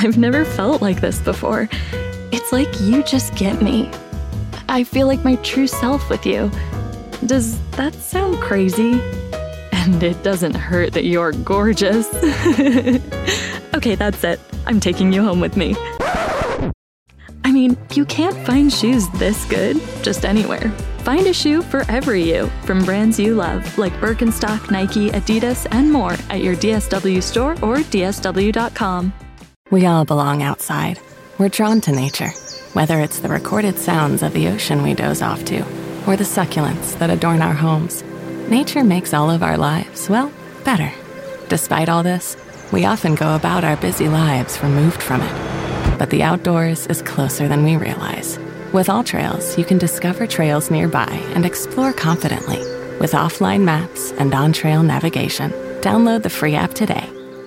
I've never felt like this before. It's like you just get me. I feel like my true self with you. Does that sound crazy? And it doesn't hurt that you're gorgeous. Okay, that's it. I'm taking you home with me. I mean, you can't find shoes this good just anywhere. Find a shoe for every you from brands you love, like Birkenstock, Nike, Adidas, and more at your DSW store or dsw.com. We all belong outside. We're drawn to nature, whether it's the recorded sounds of the ocean we doze off to, or the succulents that adorn our homes. Nature makes all of our lives, well, better. Despite all this, we often go about our busy lives removed from it. But the outdoors is closer than we realize. With AllTrails, you can discover trails nearby and explore confidently. With offline maps and on-trail navigation, download the free app today.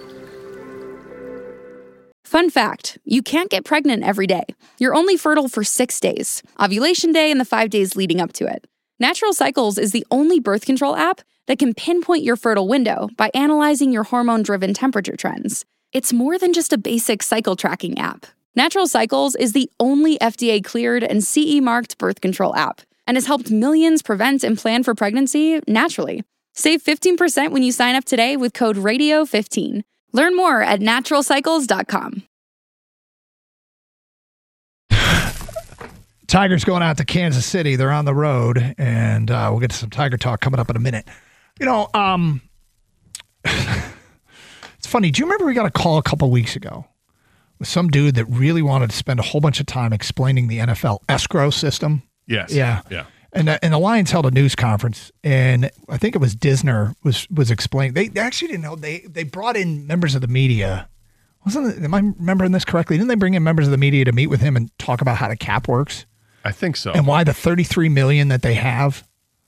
Fun fact, you can't get pregnant every day. You're only fertile for 6 days, ovulation day and the 5 days leading up to it. Natural Cycles is the only birth control app that can pinpoint your fertile window by analyzing your hormone-driven temperature trends. It's more than just a basic cycle tracking app. Natural Cycles is the only FDA-cleared and CE-marked birth control app and has helped millions prevent and plan for pregnancy naturally. Save 15% when you sign up today with code RADIO15. Learn more at naturalcycles.com. Tigers going out to Kansas City. They're on the road, and we'll get to some Tiger talk coming up in a minute. You know, it's funny. Do you remember we got a call a couple weeks ago with some dude that really wanted to spend a whole bunch of time explaining the NFL escrow system? Yes. Yeah. Yeah. And the Lions held a news conference, and I think it was Disner was explaining. They actually didn't know. They brought in members of the media. Am I remembering this correctly? Didn't they bring in members of the media to meet with him and talk about how the cap works? I think so. And why the $33 million that they have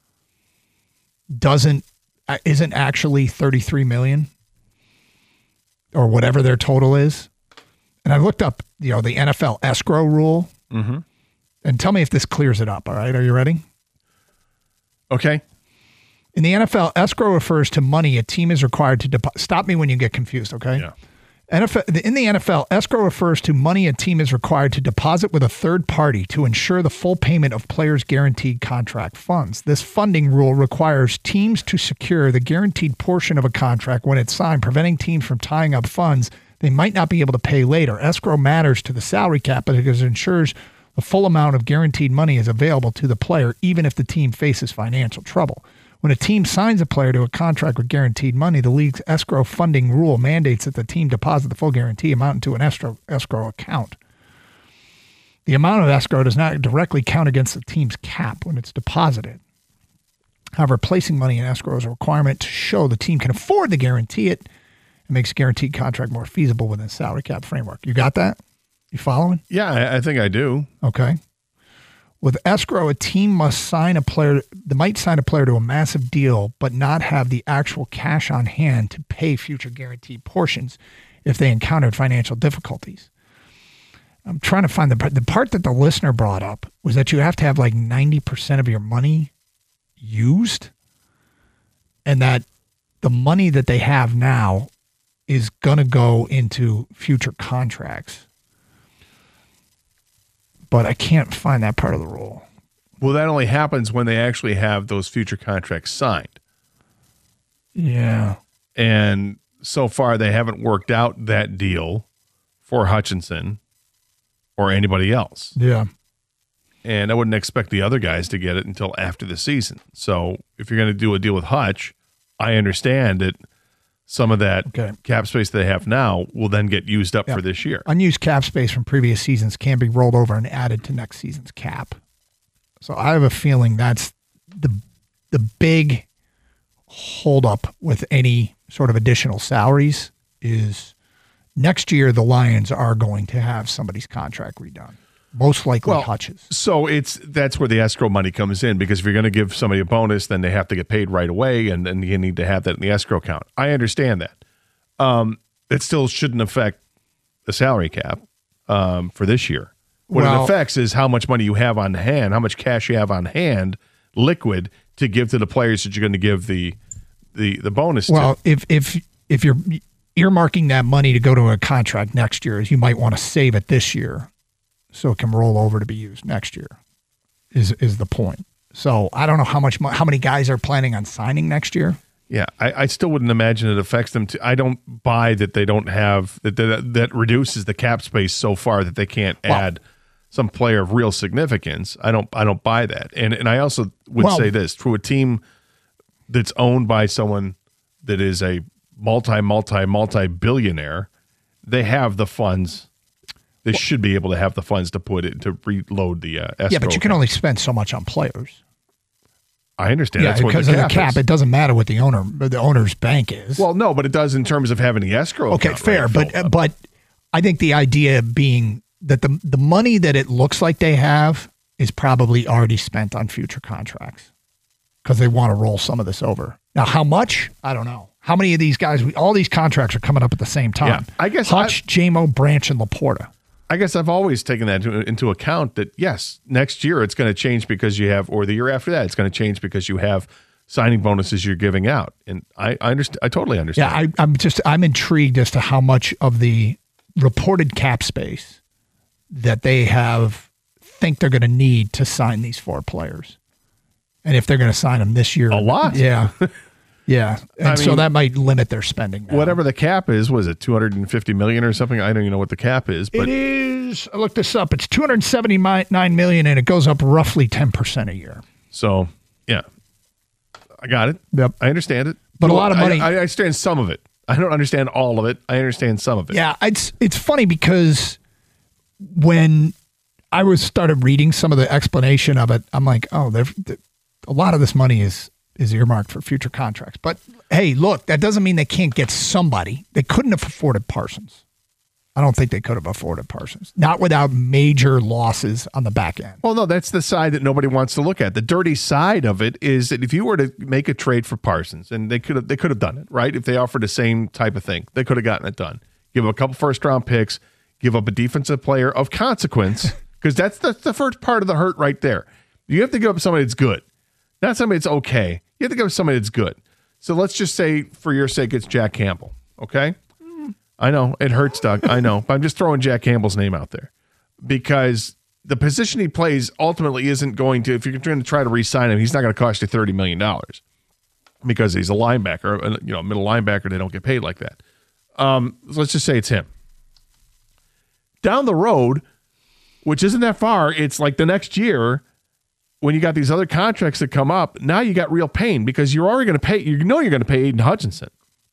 isn't actually $33 million or whatever their total is. And I looked up, the NFL escrow rule. Mm-hmm. And tell me if this clears it up. All right, are you ready? Okay. In the NFL, escrow refers to money a team is required to deposit. Stop me when you get confused, okay? Yeah. In the NFL, escrow refers to money a team is required to deposit with a third party to ensure the full payment of players' guaranteed contract funds. This funding rule requires teams to secure the guaranteed portion of a contract when it's signed, preventing teams from tying up funds they might not be able to pay later. Escrow matters to the salary cap because it ensures the full amount of guaranteed money is available to the player, even if the team faces financial trouble. When a team signs a player to a contract with guaranteed money, the league's escrow funding rule mandates that the team deposit the full guarantee amount into an escrow account. The amount of escrow does not directly count against the team's cap when it's deposited. However, placing money in escrow is a requirement to show the team can afford to guarantee it. It makes a guaranteed contract more feasible within the salary cap framework. You got that? You following? Yeah, I think I do. Okay. With escrow, a team must sign a player. They might sign a player to a massive deal, but not have the actual cash on hand to pay future guaranteed portions if they encountered financial difficulties. I'm trying to find the part that the listener brought up was that you have to have like 90% of your money used, and that the money that they have now is going to go into future contracts. But I can't find that part of the rule. Well, that only happens when they actually have those future contracts signed. Yeah. And so far, they haven't worked out that deal for Hutchinson or anybody else. Yeah. And I wouldn't expect the other guys to get it until after the season. So if you're going to do a deal with Hutch, I understand that some of that cap space they have now will then get used up for this year. Unused cap space from previous seasons can be rolled over and added to next season's cap. So I have a feeling that's the big holdup with any sort of additional salaries is next year the Lions are going to have somebody's contract redone. Most likely Hutch's. So that's where the escrow money comes in, because if you're going to give somebody a bonus, then they have to get paid right away, and then you need to have that in the escrow account. I understand that. It still shouldn't affect the salary cap for this year. What it affects is how much money you have on hand, how much cash you have on hand, liquid, to give to the players that you're going to give the bonus to. Well, if earmarking that money to go to a contract next year is you might want to save it this year so it can roll over to be used next year is the point. So I don't know how many guys are planning on signing next year. Yeah, I still wouldn't imagine it affects them. I don't buy that they don't have that reduces the cap space so far that they can't add some player of real significance. I don't buy that. And I also would say this, for a team that's owned by someone that is a multi-billionaire, they have the funds. They should be able to have the funds to put it to reload the escrow. Yeah, but you can only spend so much on players. I understand. Yeah, that's what because of the cap, it doesn't matter what the owner's bank is. Well, no, but it does in terms of having the escrow. Okay, fair, but I think the idea being that the money that it looks like they have is probably already spent on future contracts because they want to roll some of this over. Now, how much? I don't know. How many of these guys? All these contracts are coming up at the same time. Yeah, I guess Hutch, Jamo, Branch, and Laporta. I guess I've always taken that into account that, yes, next year it's going to change because you have, or the year after that, it's going to change because you have signing bonuses you're giving out. And I understand. I totally understand. Yeah, I'm intrigued as to how much of the reported cap space that they think they're going to need to sign these 4 players. And if they're going to sign them this year. A lot. Yeah. Yeah. And so that might limit their spending. Now. Whatever the cap is, was it $250 million or something? I don't even know what the cap is. But it is. I looked this up. It's $279 million, and it goes up roughly 10% a year. So, yeah. I got it. Yep. I understand it. But a lot of money. I understand some of it. I don't understand all of it. I understand some of it. Yeah. It's funny because when I started reading some of the explanation of it, I'm like, oh, a lot of this money is earmarked for future contracts. But hey, look, that doesn't mean they can't get somebody. They couldn't have afforded Parsons. I don't think they could have afforded Parsons. Not without major losses on the back end. Well, no, that's the side that nobody wants to look at. The dirty side of it is that if you were to make a trade for Parsons, and they could have done it, right? If they offered the same type of thing, they could have gotten it done. Give up a couple first-round picks, give up a defensive player of consequence, because that's the first part of the hurt right there. You have to give up somebody that's good, not somebody that's okay. You have to give somebody that's good. So let's just say, for your sake, it's Jack Campbell, okay? I know, it hurts, Doug. I know. But I'm just throwing Jack Campbell's name out there because the position he plays ultimately isn't going to, if you're going to try to re-sign him, he's not going to cost you $30 million because he's a linebacker, a middle linebacker. They don't get paid like that. So let's just say it's him. Down the road, which isn't that far, it's like the next year, when you got these other contracts that come up, now you got real pain because you're already going to pay, you're going to pay Aiden Hutchinson.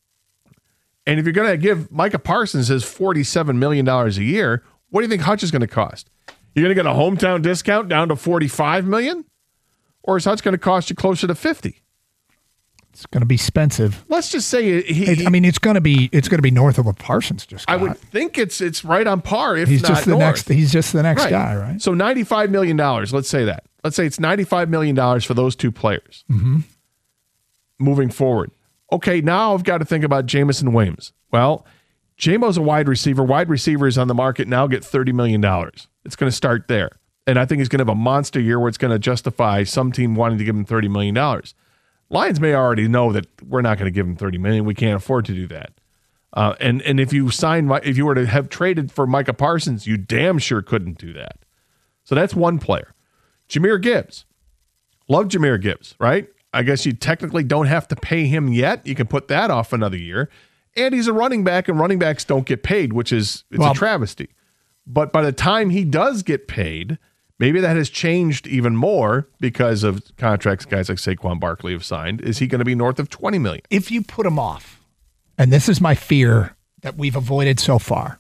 And if you're going to give Micah Parsons his $47 million a year, what do you think Hutch is going to cost? You're going to get a hometown discount down to $45 million? Or is Hutch going to cost you closer to $50? It's going to be expensive. Let's just say it's going to be north of what Parsons just got. I would think it's right on par, if he's not just the north. He's just the next guy, right? So $95 million, let's say that. Let's say it's $95 million for those 2 players. Mm-hmm. Moving forward. Okay, now I've got to think about Jamison Williams. Well, Jamo's a wide receiver. Wide receivers on the market now get $30 million. It's going to start there. And I think he's going to have a monster year where it's going to justify some team wanting to give him $30 million. Lions may already know that we're not going to give him $30 million. We can't afford to do that. And if you were to have traded for Micah Parsons, you damn sure couldn't do that. So that's one player. Jahmyr Gibbs. Love Jahmyr Gibbs, right? I guess you technically don't have to pay him yet. You can put that off another year. And he's a running back, and running backs don't get paid, which is a travesty. But by the time he does get paid, maybe that has changed even more because of contracts guys like Saquon Barkley have signed. Is he going to be north of $20 million? If you put him off, and this is my fear that we've avoided so far,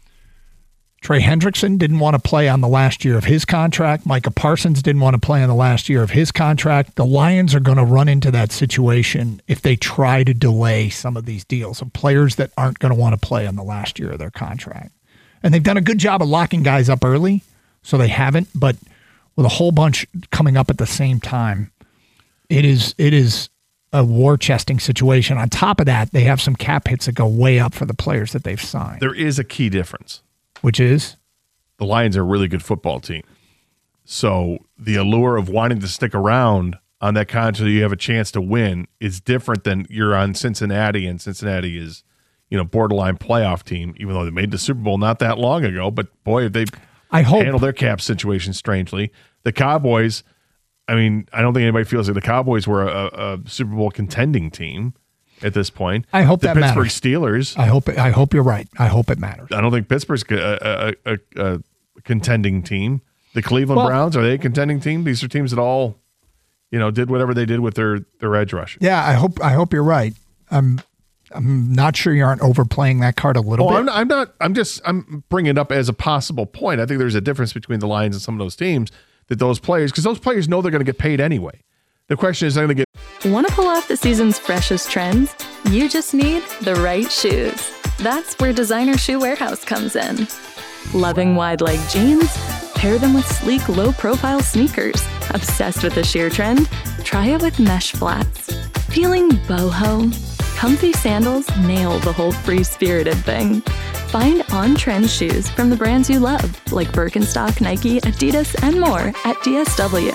Trey Hendrickson didn't want to play on the last year of his contract. Micah Parsons didn't want to play on the last year of his contract. The Lions are going to run into that situation if they try to delay some of these deals of players that aren't going to want to play on the last year of their contract. And they've done a good job of locking guys up early, so they haven't. But with a whole bunch coming up at the same time, it is a war-chesting situation. On top of that, they have some cap hits that go way up for the players that they've signed. There is a key difference. Which is? The Lions are a really good football team. So the allure of wanting to stick around on that contract so you have a chance to win is different than you're on Cincinnati, and Cincinnati is, borderline playoff team, even though they made the Super Bowl not that long ago. But boy, they handled their cap situation strangely. The Cowboys, I don't think anybody feels like the Cowboys were a Super Bowl contending team at this point. I hope the that Pittsburgh matters. Steelers. I hope you're right. I hope it matters. I don't think Pittsburgh's a contending team. The Cleveland Browns, are they a contending team? These are teams that all, did whatever they did with their edge rushers. Yeah, I hope you're right. I'm not sure you aren't overplaying that card a little bit. I'm not. I'm bringing it up as a possible point. I think there's a difference between the Lions and some of those teams because those players know they're going to get paid anyway. The question is, they're going to get. Want to pull off the season's freshest trends? You just need the right shoes. That's where Designer Shoe Warehouse comes in. Loving wide leg jeans? Pair them with sleek, low-profile sneakers. Obsessed with the sheer trend? Try it with mesh flats. Feeling boho? Comfy sandals nail the whole free-spirited thing. Find on-trend shoes from the brands you love, like Birkenstock, Nike, Adidas, and more at DSW.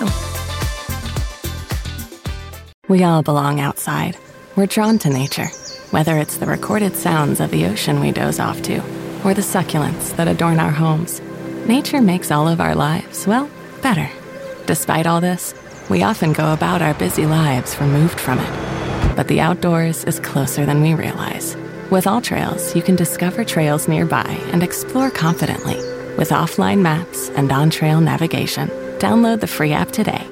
We all belong outside. We're drawn to nature, whether it's the recorded sounds of the ocean we doze off to, or the succulents that adorn our homes. Nature makes all of our lives, better. Despite all this, we often go about our busy lives removed from it. But the outdoors is closer than we realize. With AllTrails, you can discover trails nearby and explore confidently. With offline maps and on-trail navigation, download the free app today.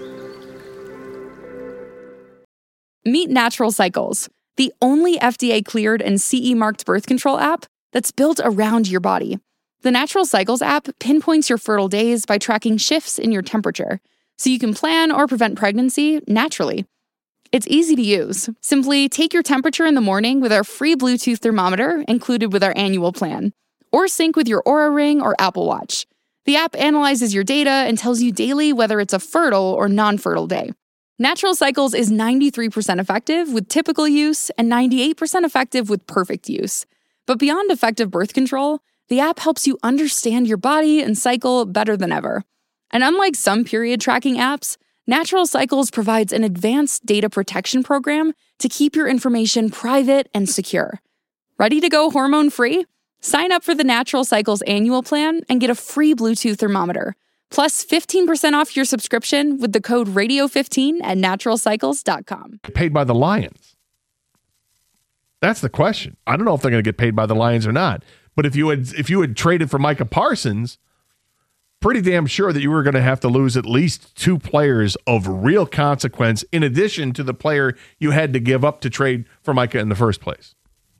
Meet Natural Cycles, the only FDA-cleared and CE-marked birth control app that's built around your body. The Natural Cycles app pinpoints your fertile days by tracking shifts in your temperature, so you can plan or prevent pregnancy naturally. It's easy to use. Simply take your temperature in the morning with our free Bluetooth thermometer included with our annual plan, or sync with your Oura Ring or Apple Watch. The app analyzes your data and tells you daily whether it's a fertile or non-fertile day. Natural Cycles is 93% effective with typical use and 98% effective with perfect use. But beyond effective birth control, the app helps you understand your body and cycle better than ever. And unlike some period tracking apps, Natural Cycles provides an advanced data protection program to keep your information private and secure. Ready to go hormone-free? Sign up for the Natural Cycles annual plan and get a free Bluetooth thermometer, plus 15% off your subscription with the code radio15 at naturalcycles.com. Paid by the Lions. That's the question. I don't know if they're going to get paid by the Lions or not. But if you had traded for Micah Parsons, pretty damn sure that you were going to have to lose at least two players of real consequence in addition to the player you had to give up to trade for Micah in the first place.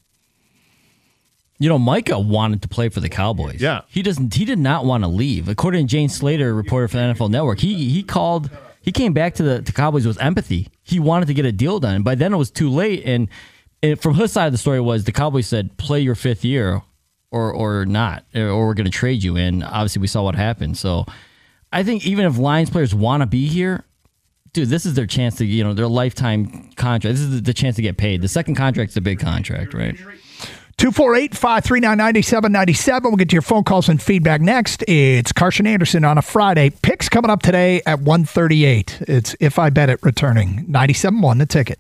Micah wanted to play for the Cowboys. Yeah. He did not want to leave. According to Jane Slater, reporter for the NFL Network, he came back to the Cowboys with empathy. He wanted to get a deal done. By then it was too late. And from his side of the story was the Cowboys said, play your fifth year or not, or we're going to trade you. And obviously we saw what happened. So I think even if Lions players want to be here, dude, this is their chance to, their lifetime contract. This is the chance to get paid. The second contract's a big contract, right? 248-539-9797. We'll get to your phone calls and feedback next. It's Carson Anderson on a Friday. Picks coming up today at 1:38. It's If I Bet It returning. 97.1 The Ticket.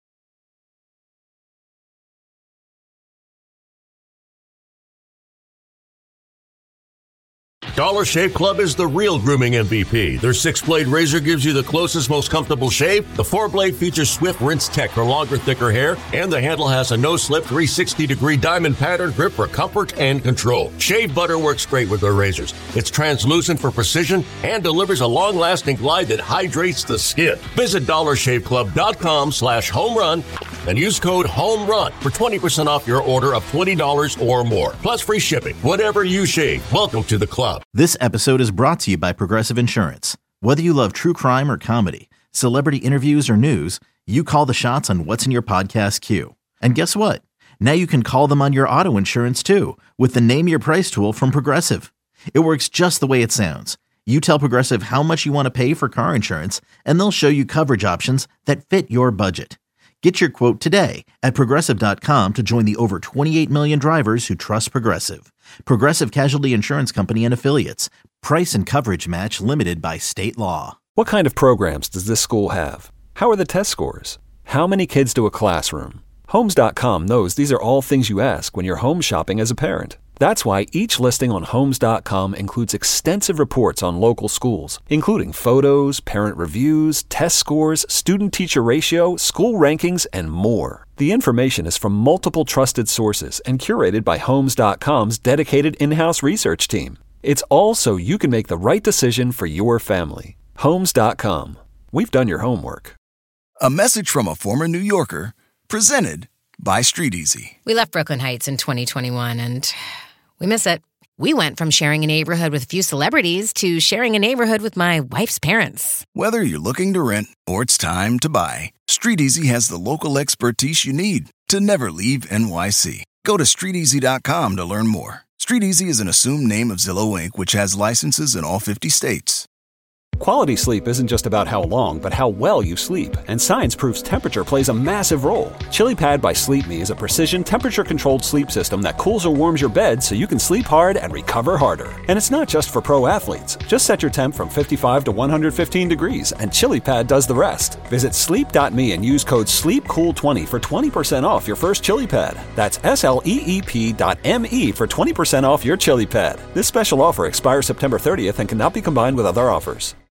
Dollar Shave Club is the real grooming MVP. Their 6-blade razor gives you the closest, most comfortable shave. The 4-blade features swift rinse tech for longer, thicker hair. And the handle has a no-slip 360-degree diamond pattern grip for comfort and control. Shave butter works great with their razors. It's translucent for precision and delivers a long-lasting glide that hydrates the skin. Visit DollarShaveClub.com/homerun and use code HOMERUN for 20% off your order of $20 or more. Plus free shipping. Whatever you shave, welcome to the club. This episode is brought to you by Progressive Insurance. Whether you love true crime or comedy, celebrity interviews or news, you call the shots on what's in your podcast queue. And guess what? Now you can call them on your auto insurance too with the Name Your Price tool from Progressive. It works just the way it sounds. You tell Progressive how much you want to pay for car insurance, and they'll show you coverage options that fit your budget. Get your quote today at Progressive.com to join the over 28 million drivers who trust Progressive. Progressive Casualty Insurance Company and Affiliates. Price and coverage match limited by state law. What kind of programs does this school have? How are the test scores? How many kids to a classroom? Homes.com knows these are all things you ask when you're home shopping as a parent. That's why each listing on Homes.com includes extensive reports on local schools, including photos, parent reviews, test scores, student-teacher ratio, school rankings, and more. The information is from multiple trusted sources and curated by Homes.com's dedicated in-house research team. It's all so you can make the right decision for your family. Homes.com. We've done your homework. A message from a former New Yorker, presented by StreetEasy. We left Brooklyn Heights in 2021 and we miss it. We went from sharing a neighborhood with a few celebrities to sharing a neighborhood with my wife's parents. Whether you're looking to rent or it's time to buy, StreetEasy has the local expertise you need to never leave NYC. Go to StreetEasy.com to learn more. StreetEasy is an assumed name of Zillow Inc., which has licenses in all 50 states. Quality sleep isn't just about how long, but how well you sleep. And science proves temperature plays a massive role. ChiliPad by Sleep Me is a precision temperature-controlled sleep system that cools or warms your bed so you can sleep hard and recover harder. And it's not just for pro athletes. Just set your temp from 55 to 115 degrees, and ChiliPad does the rest. Visit sleep.me and use code SLEEPCOOL20 for 20% off your first ChiliPad. That's SLEEP.me for 20% off your ChiliPad. This special offer expires September 30th and cannot be combined with other offers.